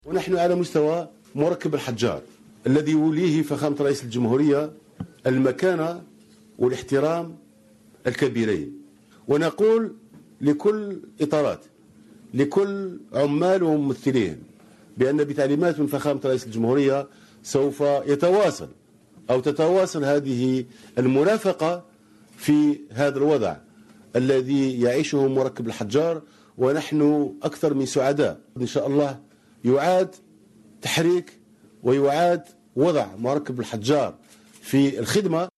ونحن على مستوى مركب الحجار الذي يوليه فخامة رئيس الجمهورية المكانة والاحترام الكبيرين، ونقول لكل إطارات لكل عمال وممثلين بأن بتعليمات من فخامة رئيس الجمهورية سوف تتواصل هذه المرافقة في هذا الوضع الذي يعيشه مركب الحجار، ونحن أكثر من سعداء. إن شاء الله يعاد تحريك ويعاد وضع مركب الحجار في الخدمة.